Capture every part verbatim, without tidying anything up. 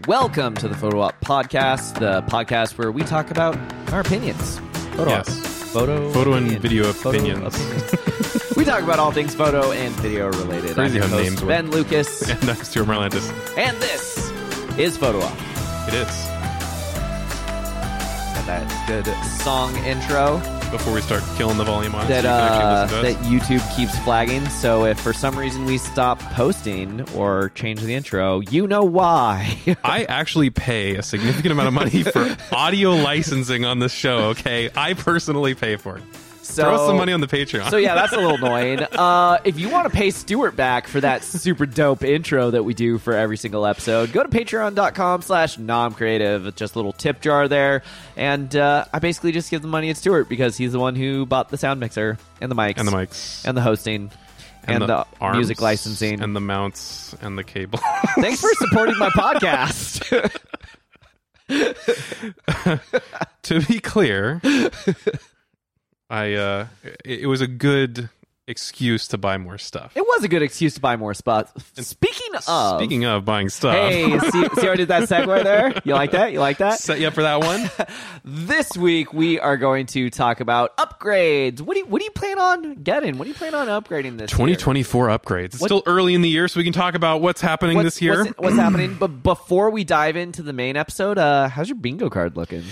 Welcome to the Photo Op Podcast, the podcast where we talk about our opinions. Photo yes. Op. Photo, photo and opinion. video Photo opinions. opinions. We talk about all things photo and video related. Crazy I'm your how host, names Ben work. Lucas. And I'm Stuart Marlantis. And this is Photo Op. It is. Got that good song intro Before we start killing the volume on it, that, so you can uh, actually listen that to us. YouTube keeps flagging. So if for some reason we stop posting or change the intro, you know why. I actually pay a significant amount of money for audio licensing on this show, okay? I personally pay for it. So, Throw some money on the Patreon. So yeah, that's a little annoying. Uh, if you want to pay Stuart back for that super dope intro that we do for every single episode, go to patreon.com slash nomcreative. Just a little tip jar there. And uh, I basically just give the money to Stuart because he's the one who bought the sound mixer and the mics. And the mics. And the hosting. And, And, the, the, arms, music licensing. And the mounts and the cable. Thanks for supporting my podcast. To be clear, I uh, it, it was a good excuse to buy more stuff. It was a good excuse to buy more spots. And speaking of... Speaking of buying stuff. Hey, see, see how I did that segue there? You like that? You like that? Set you up for that one? This week we are going to talk about upgrades. What do you, what do you plan on getting? What do you plan on upgrading this twenty year? twenty-four upgrades. It's What- still early in the year, so we can talk about what's happening What's, this year. What's, what's happening? But before we dive into the main episode, uh, how's your bingo card looking?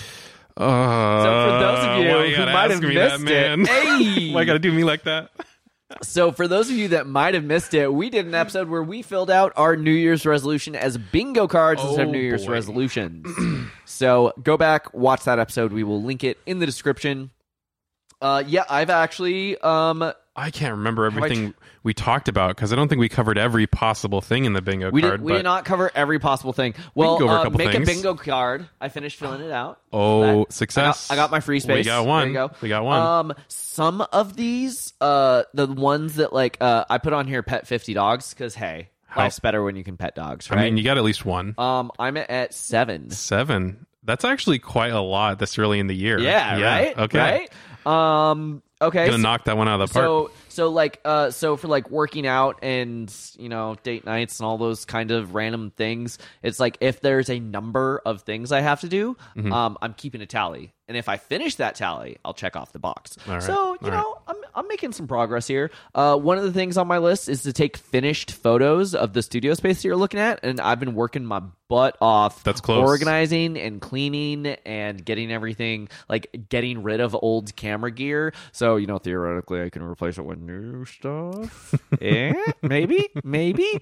Uh, So for those of you why who gotta might ask have me that, missed man? it, hey! Why gotta do me like that? So for those of you that might have missed it, we did an episode where we filled out our New Year's resolution as bingo cards instead of Oh, New Year's boy. resolutions. So go back, watch that episode. We will link it in the description. Uh, yeah, I've actually... Um, I can't remember I everything we talked about because I don't think we covered every possible thing in the bingo We card. did, we but did not cover every possible thing. Well, go over a uh, couple make things. a bingo card. I finished filling it out. Oh, That- success. I got, I got my free space. We got one. There you go. We got one. Um, some of these, uh, the ones that like, uh, I put on here, pet fifty dogs because hey, How- life's better when you can pet dogs, right? I mean, you got at least one. um, I'm at seven. Seven. That's actually quite a lot this early in the year. Yeah, right. Okay. Right. Um. Okay. Gonna so- knock that one out of the park. So so like uh so for like working out and you know date nights and all those kind of random things, it's like if there's a number of things I have to do, Mm-hmm. um I'm keeping a tally, and if I finish that tally, I'll check off the box. All right. So you All know I'm I'm making some progress here. Uh, one of the things on my list is to take finished photos of the studio space that you're looking at, and I've been working my butt off. That's close. Organizing and cleaning and getting everything like getting rid of old camera gear. So you know theoretically I can replace it with new stuff. eh, maybe, maybe.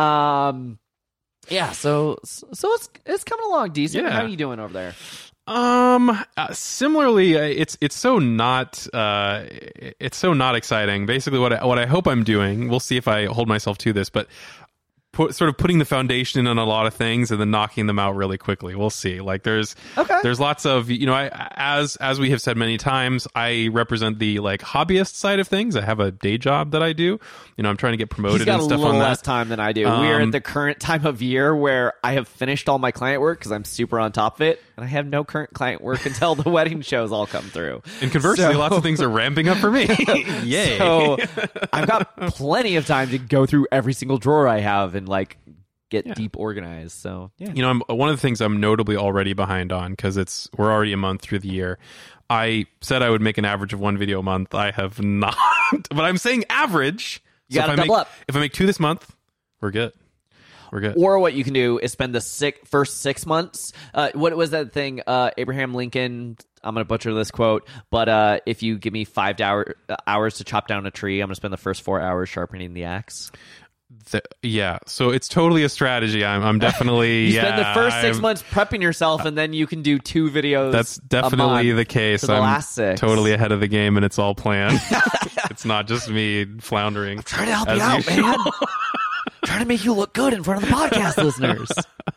Um, yeah. So so it's it's coming along decent. Yeah. How are you doing over there? Um. Uh, similarly, uh, it's it's so not uh, it's so not exciting. Basically, what I, what I hope I'm doing, we'll see if I hold myself to this, but put, sort of putting the foundation on a lot of things and then knocking them out really quickly. We'll see. Like there's Okay. there's lots of you know I as as we have said many times, I represent the like hobbyist side of things. I have a day job that I do. You know, I'm trying to get promoted He's got and a stuff little on less that. time than I do. We're Um, at the current time of year where I have finished all my client work because I'm super on top of it, and I have no current client work until the wedding shows all come through. And conversely, So- lots of things are ramping up for me. Yay! So I've got plenty of time to go through every single drawer I have and like get Yeah. deep organized. So yeah. You know, I'm, one of the things I'm notably already behind on because it's we're already a month through the year. I said I would make an average of one video a month. I have not, but I'm saying average. You So gotta if I double make, up. If I make two this month, we're good. We're good. Or what you can do is spend the six, first six months. Uh, what was that thing? Uh, Abraham Lincoln. I'm going to butcher this quote, but uh, if you give me five hour, uh, hours to chop down a tree, I'm going to spend the first four hours sharpening the axe. The- yeah. So it's totally a strategy. I'm, I'm definitely. You yeah, spend the first six I'm- months prepping yourself, and then you can do two videos. That's a definitely month the case. for the I'm last six. totally ahead of the game, and it's all planned. It's not just me floundering. Trying to help as you out, usual. man. Trying to make you look good in front of the podcast listeners.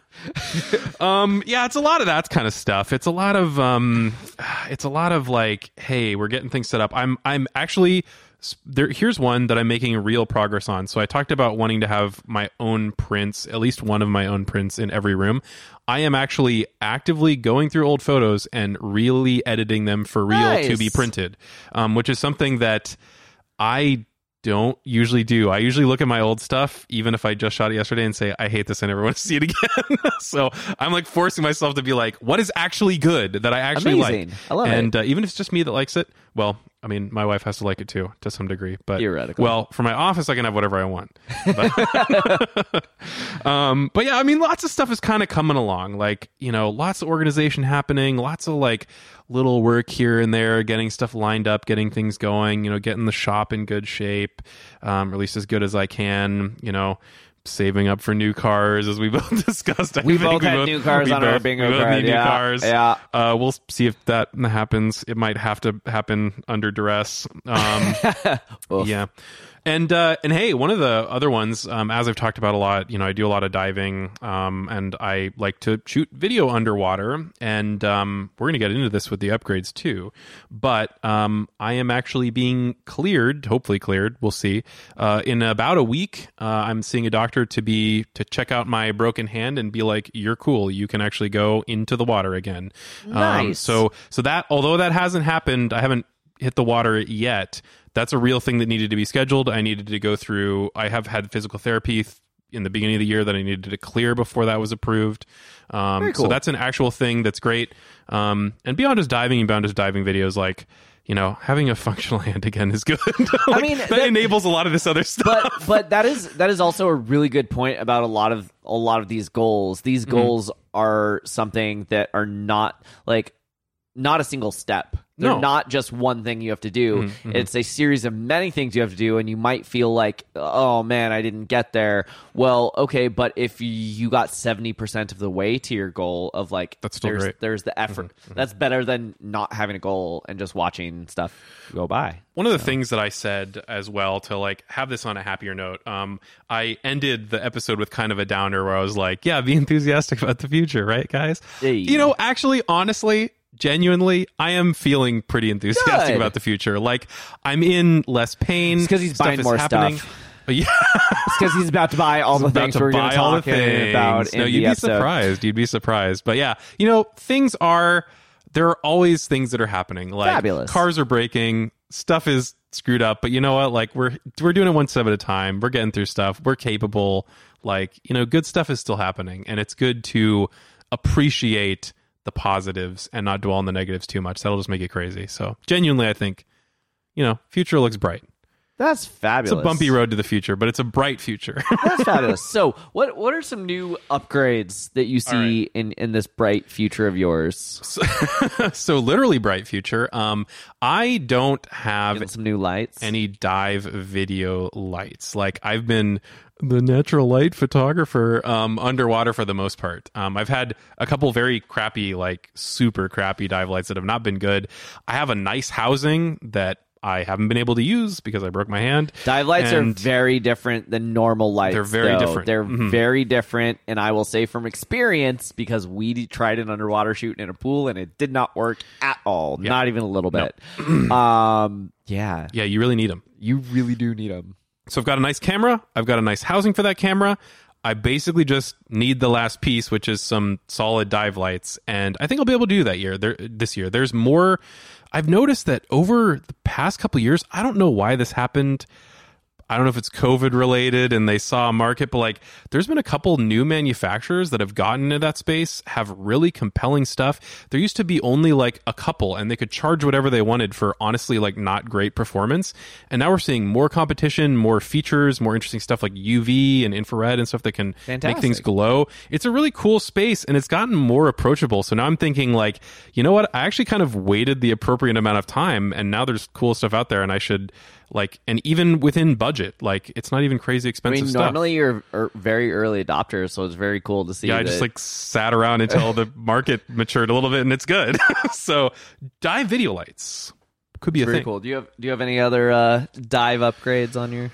Um, yeah, it's a lot of that kind of stuff. It's a lot of, um, it's a lot of like, hey, we're getting things set up. I'm, I'm actually there. Here's one that I'm making real progress on. So I talked about wanting to have my own prints, at least one of my own prints in every room. I am actually actively going through old photos and really editing them for real Nice. to be printed, um, which is something that I don't usually do. I usually look at my old stuff, even if I just shot it yesterday, and say, I hate this, I never want to see it again. So I'm like forcing myself to be like, what is actually good that I actually Amazing. like? I love and it. Uh, even if it's just me that likes it, well, I mean, my wife has to like it too, to some degree. But Theoretically. well, for my office, I can have whatever I want. But, um, but yeah, I mean, lots of stuff is kind of coming along. Like, you know, lots of organization happening, lots of like little work here and there, getting stuff lined up, getting things going, you know, getting the shop in good shape, um, or at least as good as I can, you know, saving up for new cars, as we both discussed. I We think both had new cars we on our both- bingo we both card. need new Yeah, cars. yeah. Uh, we'll see if that happens. It might have to happen under duress. Um, Oof. yeah. And uh, and hey, one of the other ones, um, as I've talked about a lot, you know, I do a lot of diving, um, and I like to shoot video underwater. And um, we're going to get into this with the upgrades too. But um, I am actually being cleared, hopefully cleared. We'll see. Uh, in about a week, uh, I'm seeing a doctor to be to check out my broken hand and be like, "You're cool. You can actually go into the water again." Um, Nice. so so that although that hasn't happened, I haven't hit the water yet. That's a real thing that needed to be scheduled. I needed to go through. I have had physical therapy th- in the beginning of the year that I needed to clear before that was approved. Um, Very cool. So that's an actual thing that's great. Um, and beyond just diving and beyond just diving videos, like, you know, having a functional hand again is good. Like, I mean, that, that- enables a lot of this other stuff. but but that is that is also a really good point about a lot of a lot of these goals. These Mm-hmm. goals are something that are not like not a single step. They're No. not just one thing you have to do. Mhm, mhm. It's a series of many things you have to do, and you might feel like, oh man, I didn't get there. Well, okay, but if you got seventy percent of the way to your goal of like, That's still there's, great. there's the effort. That's better than not having a goal and just watching stuff go by. One of the things that I said as well to like have this on a happier note, um, I ended the episode with kind of a downer where I was like, yeah, be enthusiastic about the future, right, guys? Hey. You know, actually, honestly, genuinely, I am feeling pretty enthusiastic Good. about the future. Like, I'm in less pain. It's 'cause he's Stuff buying is more happening. stuff. Yeah, It's because he's about to buy all the about things to we're going buy to all the talk things. about in no, the you'd be episode. surprised. You'd be surprised. But yeah, you know, things are. There are always things that are happening. Like Fabulous. cars are breaking, stuff is screwed up. But you know what? Like we're we're doing it one step at a time. We're getting through stuff. We're capable. Like, you know, good stuff is still happening, and it's good to appreciate the positives and not dwell on the negatives too much. That'll just make it crazy. So genuinely, I think, you know, future looks bright. That's It's fabulous. a bumpy road to the future, but it's a bright future. That's fabulous. So, what what are some new upgrades that you see in, in this bright future of yours? so, so literally bright future. Um, I don't have Getting some new lights. any dive video lights. Like I've been the natural light photographer um, underwater for the most part. Um, I've had a couple very crappy, like super crappy dive lights that have not been good. I have a nice housing that I haven't been able to use because I broke my hand. Dive lights And- are very different than normal lights. They're very though. different. They're Mhm. very different, and I will say from experience, because we d- tried an underwater shoot in a pool and it did not work at all, Yeah. not even a little bit. um, yeah, Yeah, you really need them. you really do need them. So I've got a nice camera. I've got a nice housing for that camera. I basically just need the last piece, which is some solid dive lights, and I think I'll be able to do that year. There, this year, there's more. I've noticed that over the past couple of years, I don't know why this happened. I don't know if it's COVID related and they saw a market, but like there's been a couple new manufacturers that have gotten into that space, have really compelling stuff. There used to be only like a couple and they could charge whatever they wanted for honestly like not great performance. And now we're seeing more competition, more features, more interesting stuff like U V and infrared and stuff that can Fantastic. make things glow. It's a really cool space and it's gotten more approachable. So now I'm thinking like, you know what? I actually kind of waited the appropriate amount of time and now there's cool stuff out there and I should like, and even within budget, like it's not even crazy I expensive mean, stuff. normally you're er, very early adopter, so it's very cool to see. Yeah, I that- just like sat around until the market matured a little bit and it's good. So dive video lights could be a very thing. cool. Do you have Do you have any other uh, dive upgrades on your?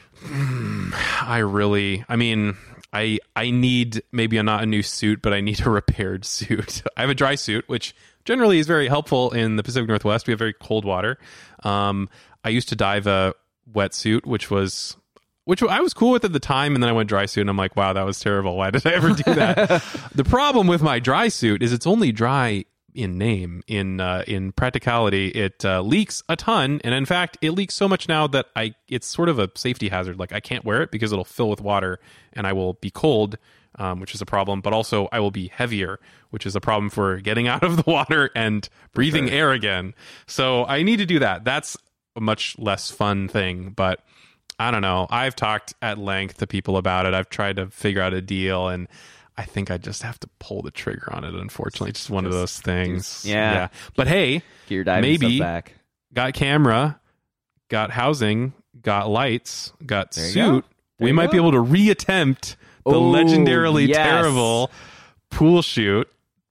I really, I mean, I I need maybe not a new suit, but I need a repaired suit. I have a dry suit, which generally is very helpful in the Pacific Northwest. We have very cold water. Um, I used to dive a wetsuit, which was which I was cool with at the time, and then I went dry suit, and I'm like, wow, that was terrible. Why did I ever do that? The problem with my dry suit is it's only dry in name. In uh, in practicality, it uh, leaks a ton, and in fact, it leaks so much now that I it's sort of a safety hazard. Like I can't wear it because it'll fill with water, and I will be cold, um, which is a problem. But also, I will be heavier, which is a problem for getting out of the water and breathing sure. air again. So I need to do that. That's a much less fun thing, but I don't know. I've talked at length to people about it. I've tried to figure out a deal, and I think I just have to pull the trigger on it, unfortunately. Just one just, of those things. Yeah. yeah. But hey, get your diving maybe stuff back. Got camera, got housing, got lights, got there suit. We might go. be able to reattempt the Ooh, legendarily yes. terrible pool shoot.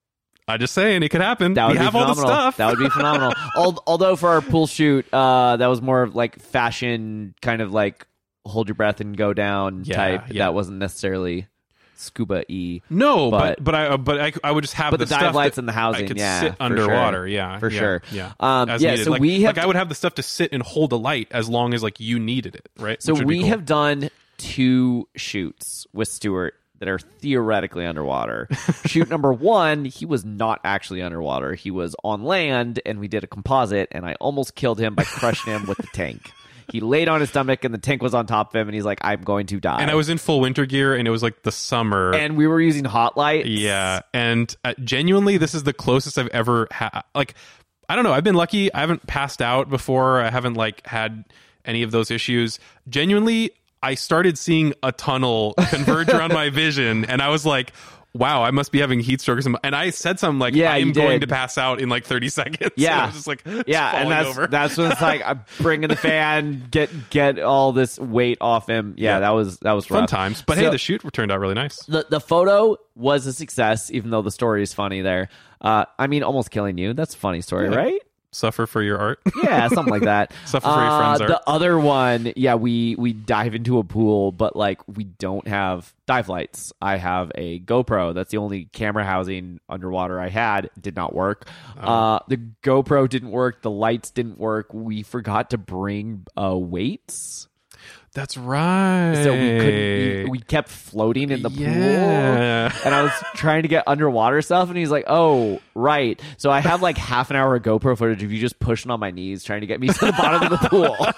I just saying it could happen. That would we be have phenomenal. all the stuff. That would be phenomenal. Although for our pool shoot, uh, that was more of like fashion, kind of like hold your breath and go down yeah, type. Yeah. That wasn't necessarily scuba e. No, but but but I but I, I would just have but the, the dive stuff lights that and the housing. I could yeah, sit for underwater. Sure. Yeah, for yeah, sure. Yeah, um, as yeah. needed. So like, we have like I would have the stuff to sit and hold a light as long as like you needed it, right? So Which would be we cool. have done two shoots with Stuart that are theoretically underwater. Shoot number one, he was not actually underwater. He was on land, and we did a composite, and I almost killed him by crushing him with the tank. He laid on his stomach, and the tank was on top of him, and he's like, I'm going to die. And I was in full winter gear, and it was like the summer. And we were using hot lights. Yeah, and uh, genuinely, this is the closest I've ever had. Like, I don't know. I've been lucky. I haven't passed out before. I haven't like had any of those issues. Genuinely, I started seeing a tunnel converge around my vision, and I was like, wow, I must be having heat stroke or something. And I said something like, yeah, I am you going did. to pass out in like thirty seconds. Yeah. And I was just like, just yeah, and that's over. that's when it's like I'm bringing the fan, get get all this weight off him. Yeah, Yeah. that was that was fun rough. times. But So- hey, the shoot turned out really nice. The the photo was a success, even though the story is funny there. Uh, I mean, almost killing you. That's a funny story, Yeah. right? Suffer for your art. Yeah, something like that. Suffer for your friends' Uh, art. the other one, yeah, we we dive into a pool, but like we don't have dive lights. I have a GoPro. That's the only camera housing underwater I had. It did not work. Oh. Uh, the GoPro didn't work. The lights didn't work. We forgot to bring uh, weights. That's right. So we couldn't. We, we kept floating in the Yeah. pool, and I was trying to get underwater stuff. And he's like, "Oh, right." So I have like half an hour of GoPro footage of you just pushing on my knees, trying to get me to the bottom of the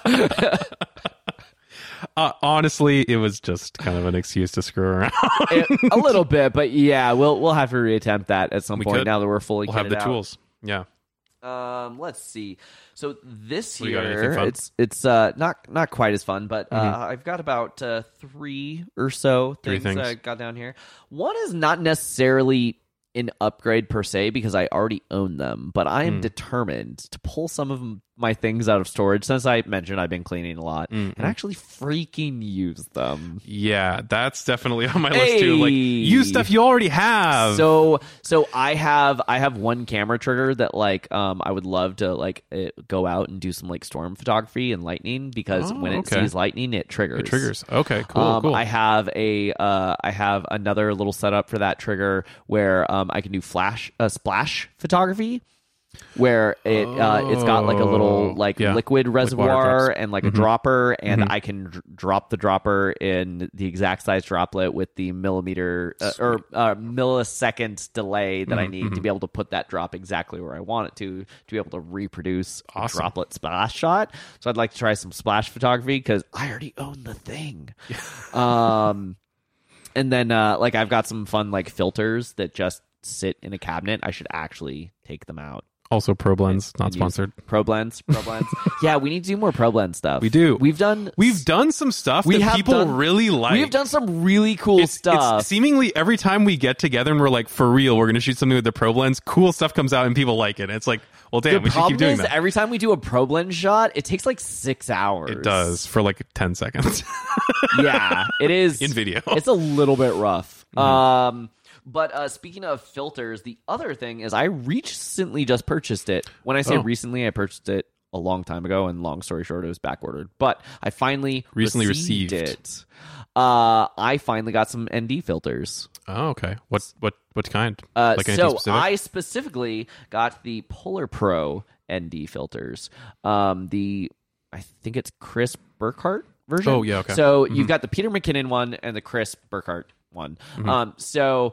pool. Uh, honestly, it was just kind of an excuse to screw around. It- a little bit, but yeah, we'll we'll have to reattempt that at some We point. could. Now that we're fully We'll have kitted the out. tools. Yeah. Um, let's see. So this What do you got, anything year, fun? it's it's uh not not quite as fun, but uh, Mhm. I've got about uh, three or so Three things, things. I got down here. One is not necessarily an upgrade per se because I already own them, but I am Mm. determined to pull some of my things out of storage. Since I mentioned I've been cleaning a lot Mm-mm. and actually freaking use them. Yeah, that's definitely on my list too. Like, Hey! use stuff you already have. So so I have I have one camera trigger that like um I would love to like it, go out and do some like storm photography and lightning because Oh, when it okay. sees lightning it triggers. it triggers. Okay, cool, Um, cool. I have a uh, I have another little setup for that trigger where um, I can do flash uh, splash photography, where it uh, it's got like a little Oh, like yeah. liquid Like water reservoir drops. and like Mhm. a dropper, and Mhm. I can dr- drop the dropper in the exact size droplet with the millimeter uh, or uh, millisecond delay that I Mhm, need to mhm. be able to put that drop exactly where I want it to to be able to reproduce Awesome. a droplet splash shot. So I'd like to try some splash photography because I already own the thing. um, and then uh, like I've got some fun like filters that just sit in a cabinet. I should actually take them out. Also, ProBlends, not and use sponsored. ProBlends, ProBlends. Yeah, we need to do more ProBlend stuff. We do. We've done. We've done some stuff We that have people done- really like. We've done some really cool It's, stuff. it's seemingly every time we get together and we're like, for real, we're going to shoot something with the ProBlends, cool stuff comes out and people like it. And it's like, well, damn, the we should problem keep doing is that. every time we do a ProBlend shot, it takes like six hours. It does for like ten seconds Yeah, it is in video. It's a little bit rough. Um, but uh, speaking of filters, the other thing is I recently just purchased it. When I say Oh. recently, I purchased it a long time ago, and long story short, it was back ordered. But I finally Recently received, received. it. Uh, I finally got some N D filters. Oh, okay. What what what kind? Uh, like anything so specific? I specifically got the Polar Pro N D filters. Um, the I think it's Chris Burkhardt version. Oh, yeah, okay. So Mhm. you've got the Peter McKinnon one and the Chris Burkhardt one. Mhm. Um, so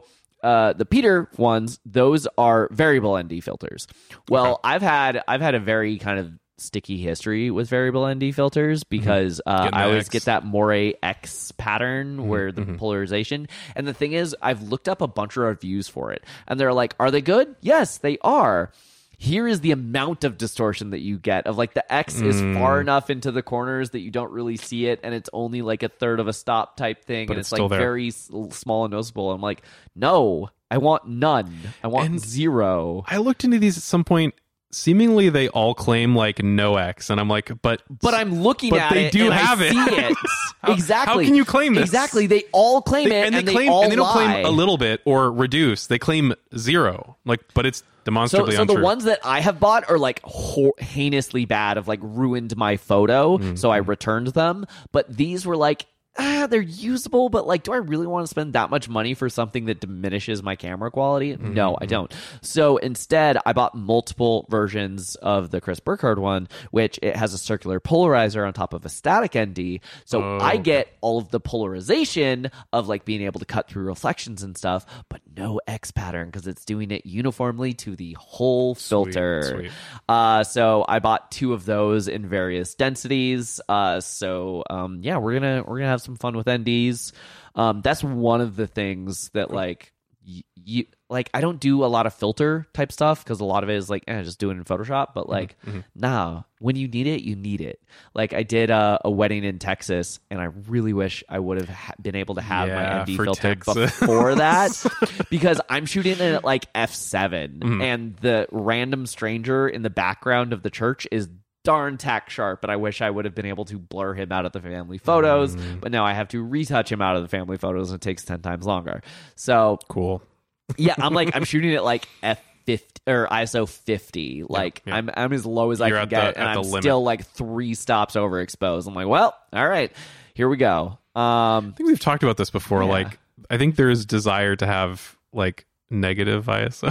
uh, the Peter ones, those are variable N D filters. Well, Okay. I've had I've had a very kind of sticky history with variable N D filters because uh, Getting the I always X. get that Moray X pattern where the polarization. And the thing is, I've looked up a bunch of reviews for it, and they're like, "Are they good? Yes, they are." Here is the amount of distortion that you get of like the X is far enough into the corners that you don't really see it, and it's only like a third of a stop type thing, But and it's it's, still like there. very s- small and noticeable. I'm like, no, I want none. I want And- zero. I looked into these at some point. Seemingly, they all claim like no X, and I'm like, but But I'm looking But at they it do and have I it. see it. How- exactly. how can you claim this? Exactly. They all claim they, it, and they and claim all and they don't lie. claim a little bit or reduce. They claim zero. Like, but it's So, demonstrably so untrue. the ones that I have bought are like ho- heinously bad, have like ruined my photo, Mm-hmm. so I returned them. But these were like, ah, they're usable, but like, do I really want to spend that much money for something that diminishes my camera quality? Mm-hmm. No, I don't. So instead, I bought multiple versions of the Chris Burkhardt one, which it has a circular polarizer on top of a static N D. So Oh, I okay. get all of the polarization of like being able to cut through reflections and stuff, but no X pattern because it's doing it uniformly to the whole filter. sweet. Uh, so I bought two of those in various densities. Uh, so um, yeah, we're gonna we're gonna have some fun with N Ds. Um, that's one of the things that like y- you like. I don't do a lot of filter type stuff because a lot of it is like eh, just do it in Photoshop. But like, nah, when you need it, you need it. Like I did uh, a wedding in Texas, and I really wish I would have ha- been able to have my Yeah, N D for filter Texas. before that because I'm shooting it at like F seven, Mm-hmm. and the random stranger in the background of the church is darn tack sharp, and I wish I would have been able to blur him out of the family photos, Mm. but now I have to retouch him out of the family photos, and it takes ten times longer. So Cool. yeah, I'm like I'm shooting at like F fifty or I S O fifty. Like yeah. I'm I'm as low as I You're can at get, the- and at the I'm limit. still like three stops overexposed. I'm like, well, all right, here we go. Um, I think we've talked about this before. Yeah. Like, I think there is desire to have like negative I S O.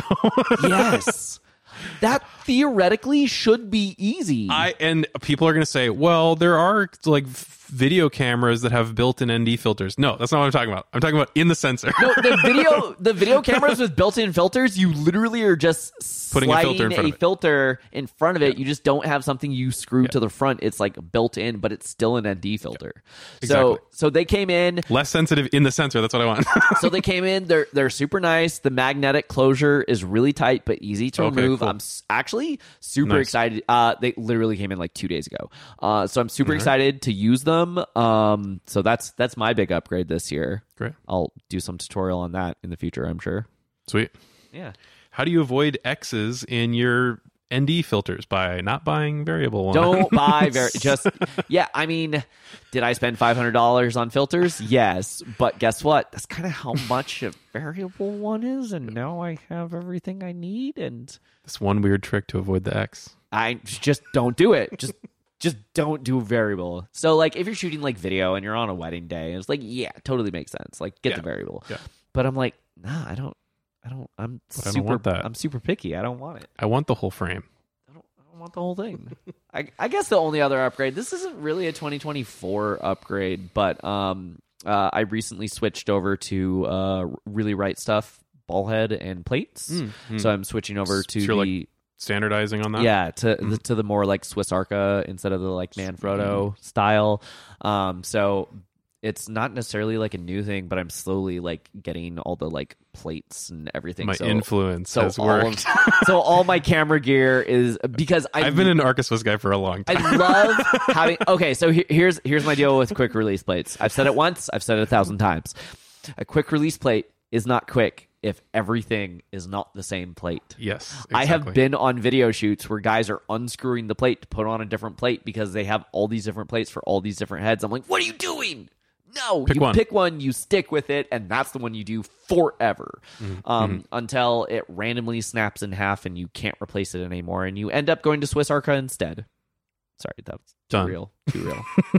yes. That theoretically should be easy. I and people are going to say, well, there are like video cameras that have built-in N D filters. No, that's not what I'm talking about. I'm talking about in the sensor. No, the video the video cameras with built-in filters, you literally are just Putting a sliding filter in front of it. filter in front of it. You just don't have something you screw to the front. It's like built in, but it's still an N D filter. So Exactly. so they came in. Less sensitive in the sensor. That's what I want. So they came in. They're they're super nice. The magnetic closure is really tight but easy to Okay, remove. cool. I'm s- actually super Nice. excited. Uh, they literally came in like two days ago. Uh, so I'm super excited to use them. Um, so that's that's my big upgrade this year. Great. I'll do some tutorial on that in the future, I'm sure. Sweet. Yeah. How do you avoid X's in your N D filters? By not buying variable ones. Don't buy very just yeah, I mean, did I spend five hundred dollars on filters? Yes, but guess what? That's kind of how much a variable one is, and now I have everything I need, and This one weird trick to avoid the X. I just don't do it. Just just don't do variable. So like if you're shooting like video and you're on a wedding day, it's like yeah, totally makes sense. Like get Yeah. the variable. Yeah. But I'm like, nah, I don't I don't I'm But I don't super want that. I'm super picky. I don't want it. I want the whole frame. I don't, I don't want the whole thing. I, I guess the only other upgrade. This isn't really a twenty twenty-four upgrade, but um, uh, I recently switched over to uh, really right stuff, ball head and plates. mm. So I'm switching over to So you're, the like, Standardizing on that. yeah to the, to the more like Swiss Arca instead of the like Manfrotto style. Um, so it's not necessarily like a new thing, but I'm slowly like getting all the like plates and everything. My so, influence so has all worked. of, so all my camera gear is because I I've been an Arca Swiss guy for a long time. I love having. Okay, so he- here's here's my deal with quick release plates. I've said it once. I've said it a thousand times. A quick release plate is not quick if everything is not the same plate. Yes, exactly. I have been on video shoots where guys are unscrewing the plate to put on a different plate because they have all these different plates for all these different heads. I'm like, what are you doing? No, Pick you one. pick one, you stick with it, and that's the one you do forever Mm-hmm. um, until it randomly snaps in half and you can't replace it anymore, and you end up going to Swiss Arca instead. Sorry, that's too Done. real, too real.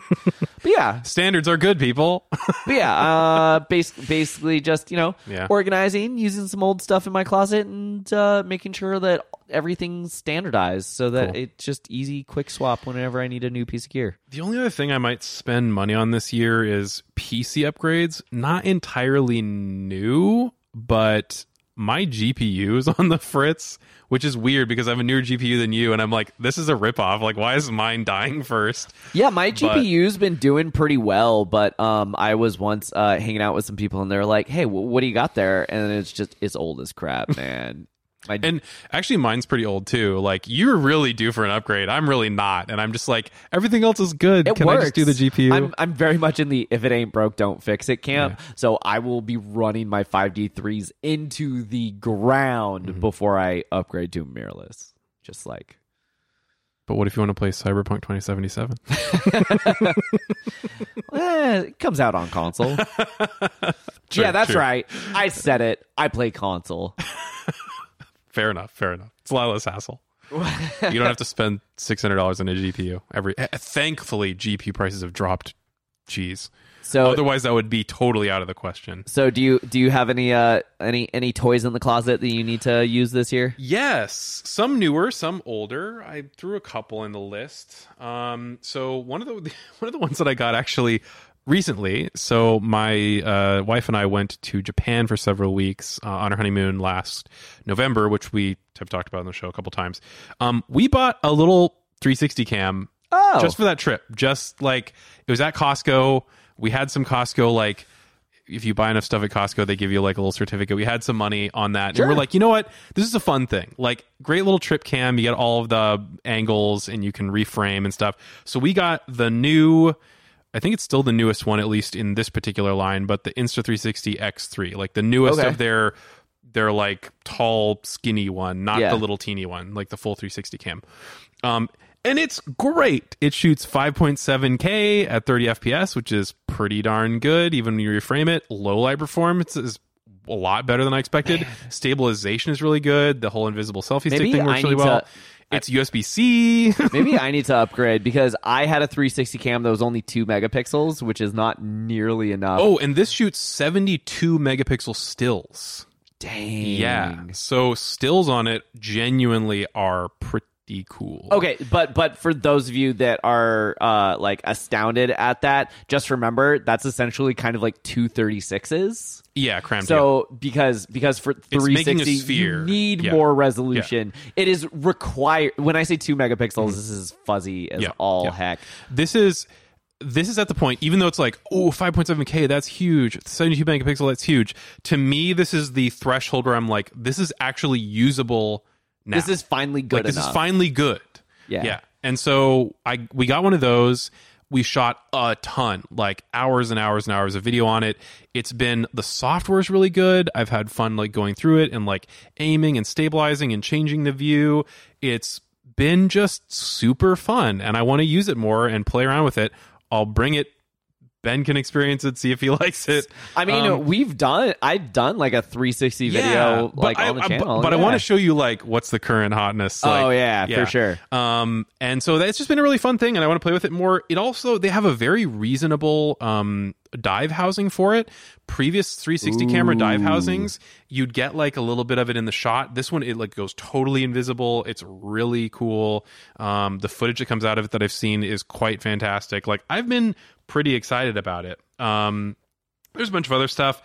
But yeah, Standards are good, people. but yeah, uh, bas- basically just, you know, Yeah. organizing, using some old stuff in my closet, and uh, making sure that everything's standardized so that Cool. it's just easy, quick swap whenever I need a new piece of gear. The only other thing I might spend money on this year is P C upgrades. Not entirely new, but my G P U is on the fritz, which is weird because I have a newer G P U than you, and I'm like, this is a ripoff. Like, why is mine dying first? Yeah, my But- G P U's been doing pretty well, but um, I was once uh, hanging out with some people, and they're like, "Hey, w- what do you got there?" And it's just it's old as crap, man. My, And actually, mine's pretty old too. Like, you're really due for an upgrade. I'm really not, and I'm just like, everything else is good. it Can works. I just do the G P U? I'm I'm very much in the if it ain't broke, don't fix it camp. So I will be running my five D threes into the ground Mm-hmm. before I upgrade to mirrorless. Just like. But what if you want to play Cyberpunk twenty seventy-seven? Eh, it comes out on console. True, yeah, that's true. right. I said it. I play console. Fair enough. Fair enough. It's a lot less hassle. You don't have to spend six hundred dollars on a G P U. Every eh, thankfully, G P U prices have dropped. Jeez. So Otherwise, that would be totally out of the question. So do you do you have any uh any any toys in the closet that you need to use this year? Yes, some newer, some older. I threw a couple in the list. Um, so one of the one of the ones that I got actually recently. So my uh, wife and I went to Japan for several weeks uh, on our honeymoon last November, which we have talked about on the show a couple times. Um, we bought a little three sixty cam Oh, just for that trip. Just like it was at Costco. We had some Costco, like if you buy enough stuff at Costco, they give you like a little certificate. We had some money on that. Sure. And we're like, you know what? This is a fun thing. Like great little trip cam. You get all of the angles and you can reframe and stuff. So we got the new, I think it's still the newest one, at least in this particular line, but the Insta three sixty X three, like the newest Okay. of their, their like tall, skinny one, not Yeah. the little teeny one, like the full three sixty cam. Um, And it's great. It shoots five point seven K at thirty F P S, which is pretty darn good. Even when you reframe it, low light performance is a lot better than I expected. Stabilization is really good. The whole invisible selfie Maybe stick thing works I really need well. to- It's U S B C. maybe I need to upgrade because I had a three sixty cam that was only two megapixels, which is not nearly enough. Oh, and this shoots seventy-two megapixel stills. dang! Yeah. So stills on it genuinely are pretty cool. Okay, but but for those of you that are uh like astounded at that, just remember that's essentially kind of like two thirty-sixes. Yeah, crammed together. So because because for three making a sixty sphere. you need Yeah. more resolution. It is required. When I say two megapixels, this is fuzzy as Yeah. all Yeah. heck. This is this is at the point, even though it's like, oh, five point seven K, that's huge. seventy-two megapixel, that's huge. To me, this is the threshold where I'm like, this is actually usable now. This is finally good like, this enough. is finally good. Yeah. Yeah. And so I we got one of those. We shot a ton, like hours and hours and hours of video on it. It's been, the software is really good. I've had fun like going through it and like aiming and stabilizing and changing the view. It's been just super fun and I want to use it more and play around with it. I'll bring it. Ben can experience it, see if he likes it. I mean, Um, we've done. I've done like a three sixty video, yeah, like but I, on the I- channel. But, but I yeah. want to show you like what's the current hotness. Like, Oh yeah, for sure. Um, and so that's just been a really fun thing, and I want to play with it more. It also, they have a very reasonable um dive housing for it. Previous three sixty camera dive housings, you'd get like a little bit of it in the shot. This one, it like goes totally invisible. It's really cool. Um, the footage that comes out of it that I've seen is quite fantastic. Like I've been pretty excited about it. Um, there's a bunch of other stuff.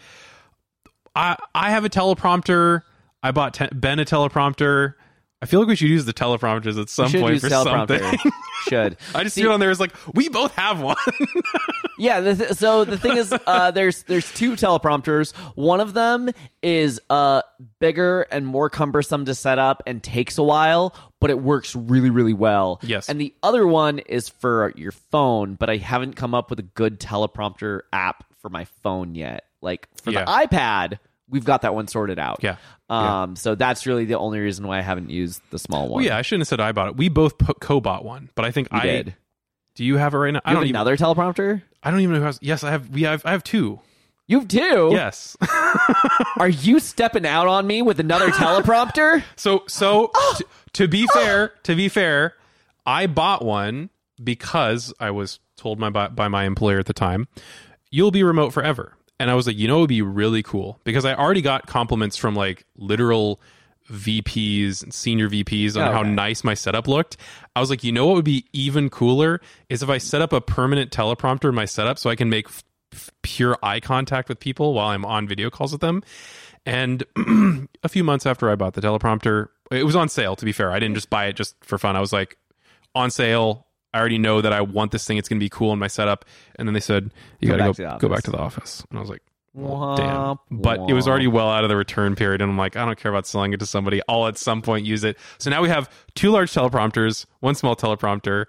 I I have a teleprompter. I bought te- Ben a teleprompter. I feel like we should use the teleprompters at some Should point use for teleprompter. something. Should I just See- see it on there as like, we both have one. Yeah. The th- so the thing is, uh, there's there's two teleprompters. One of them is uh bigger and more cumbersome to set up and takes a while, but it works really really well. Yes. And the other one is for your phone, but I haven't come up with a good teleprompter app for my phone yet. Like for Yeah. the iPad, we've got that one sorted out. Yeah. Um. So that's really the only reason why I haven't used the small one. Well, yeah, I shouldn't have said I bought it. We both po- co-bought one, but I think You I did. Do you have it right now? I You don't have even. another teleprompter? I don't even know who has. Yes, I have. We have. I have two. You have two? Yes. Are you stepping out on me with another teleprompter? So so t- to be fair, to be fair, I bought one because I was told my by, by my employer at the time, you'll be remote forever. And I was like, you know, it would be really cool because I already got compliments from like literal V Ps and senior V Ps on Oh, how okay. nice my setup looked. I was like, you know what would be even cooler is if I set up a permanent teleprompter in my setup so I can make f- f- pure eye contact with people while I'm on video calls with them. And a few months after I bought the teleprompter, it was on sale, to be fair. I didn't just buy it just for fun. I was like, on sale. I already know that I want this thing. It's going to be cool in my setup. And then they said, you got to go go back to the office. And I was like, oh, damn. But it was already well out of the return period. And I'm like, I don't care about selling it to somebody. I'll at some point use it. So now we have two large teleprompters, one small teleprompter.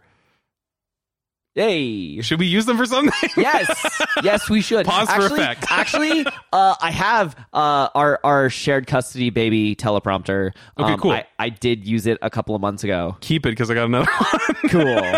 Yay. Should we use them for something? Yes. Yes, we should. Pause actually, for effect. actually, uh, I have uh, our our shared custody baby teleprompter. Okay, um, cool. I, I did use it a couple of months ago. Keep it because I got another one. Cool.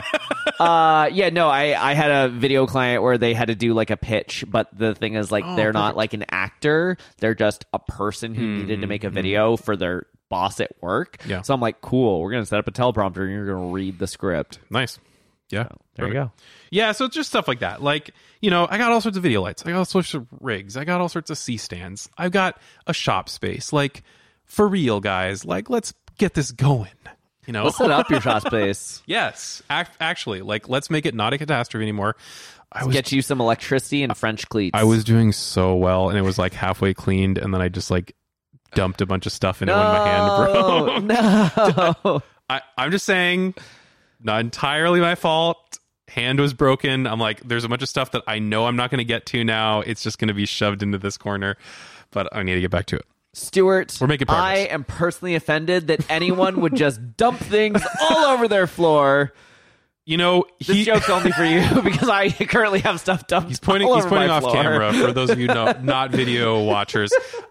Uh, yeah, no, I, I had a video client where they had to do like a pitch, but the thing is like Oh, they're perfect. not like an actor. They're just a person who needed to make a video for their boss at work. Yeah. So I'm like, cool, we're going to set up a teleprompter and you're going to read the script. Nice. Yeah. There you Perfect. go. Yeah, so it's just stuff like that. Like, you know, I got all sorts of video lights. I got all sorts of rigs. I got all sorts of C-stands. I've got a shop space. Like, for real, guys. Like, let's get this going. You know? Let's set up your shop space. Yes. Ac- actually, like, let's make it not a catastrophe anymore. I was Get you some electricity and French cleats. I was doing so well, and it was, like, halfway cleaned, and then I just, like, dumped a bunch of stuff in it when my hand broke. No. I, I'm just saying, not entirely my fault. Hand was broken. I'm like, there's a bunch of stuff that I know I'm not going to get to now. It's just going to be shoved into this corner, but I need to get back to it. Stuart, We're making progress. I am personally offended that anyone would just dump things all over their floor. You know, This he, joke's only for you because I currently have stuff dumped. he's pointing. all He's over pointing my off floor. camera for those of you not, not video watchers.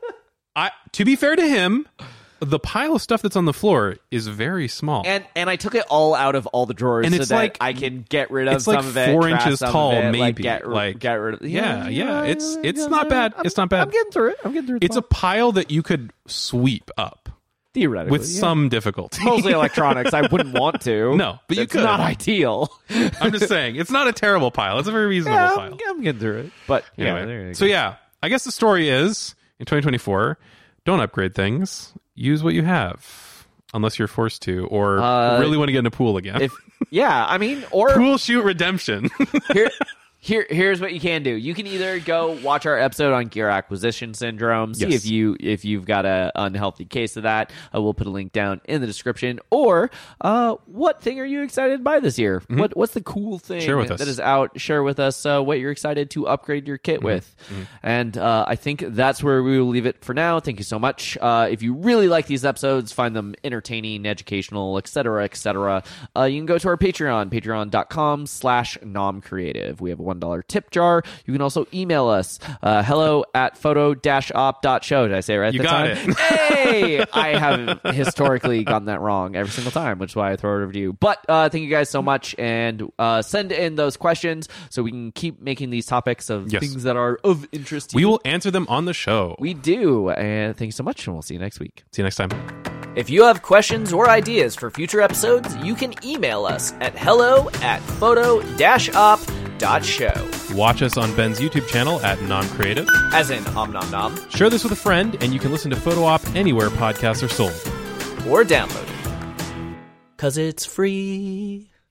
I, to be fair to him, the pile of stuff that's on the floor is very small. And and I took it all out of all the drawers And so it's that like- I can get rid of it's some like of it. four trash inches some of tall, it, maybe. Like get, Like, get rid of. yeah, yeah, it's- it's I'm not getting bad. through it. It's not bad. I'm getting through it. I'm getting through it. It's a pile that you could sweep up theoretically with yeah. some difficulty. Mostly electronics. I wouldn't want to. No, but you it's could. not ideal. I'm just saying, it's not a terrible pile. It's a very reasonable yeah, pile. I'm, I'm getting through it. But yeah, Anyway, there you so go. yeah, I guess the story is in twenty twenty-four, don't upgrade things. Use what you have, unless you're forced to, or Uh, really want to get in a pool again. If yeah, I mean, or Pool shoot redemption. here, here, here's what you can do. You can either go watch our episode on gear acquisition syndrome, see Yes. if you if you've got a unhealthy case of that. Uh, we'll put a link down in the description. Or, uh, what thing are you excited to buy this year? What What's the cool thing Mm-hmm. Share with us. that is out? Share with us uh, what you're excited to upgrade your kit Mm-hmm. with. And uh, I think that's where we will leave it for now. Thank you so much. Uh, if you really like these episodes, find them entertaining, educational, et cetera, et cetera, uh, you can go to our Patreon, patreon.com slash nomcreative. We have a one dollar tip jar. You can also email us, uh, hello at photo-op.show. Did I say it right You that got time? it. Hey! I have historically gotten that wrong every single time, which is why I throw it over to you. But uh, thank you guys so much, and uh, send in those questions so we can keep making these topics of Yes. things that are of interest to We you. will answer them on the show. We do, and thank you so much, and we'll see you next week. See you next time. If you have questions or ideas for future episodes, you can email us at hello at photo-op.show. Watch us on Ben's YouTube channel at Non-Creative. As in om nom nom, Share this with a friend, and you can listen to Photo Op anywhere podcasts are sold. or download it. Cause it's free.